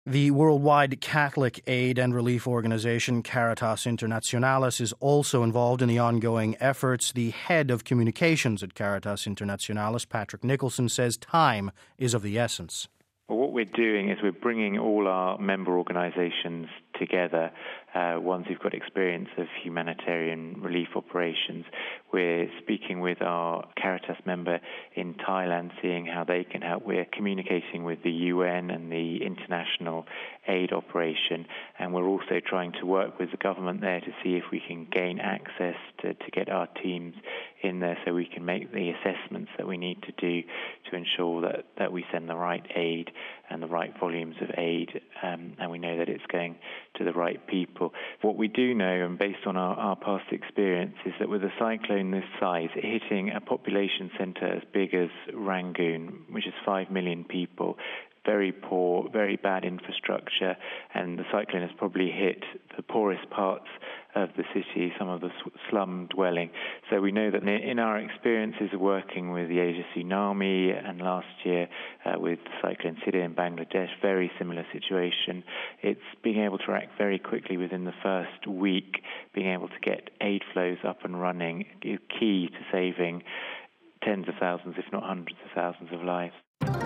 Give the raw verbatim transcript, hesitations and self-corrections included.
The worldwide Catholic aid and relief organization Caritas Internationalis is also involved in the ongoing efforts. The head of communications at Caritas Internationalis, Patrick Nicholson, says time is of the essence. Well, what we're doing is we're bringing all our member organisations together, uh, ones who've got experience of humanitarian relief operations. We're speaking with our Caritas member in Thailand, seeing how they can help. We're communicating with the U N and the international aid operation, and we're also trying to work with the government there to see if we can gain access to, to get our teams in there so we can make the assessments that we need to do to ensure that, that we send the right aid and the right volumes of aid, um, and we know that it's going to the right people. What we do know, and based on our, our past experience, is that with a cyclone this size, hitting a population centre as big as Rangoon, which is five million people, very poor, very bad infrastructure, and the cyclone has probably hit the poorest parts of the city, some of the slum dwelling. So we know that in our experiences of working with the Asia Tsunami and last year uh, with Cyclone Sidr in Bangladesh, very similar situation. It's being able to act very quickly within the first week, being able to get aid flows up and running is key to saving tens of thousands, if not hundreds of thousands of lives.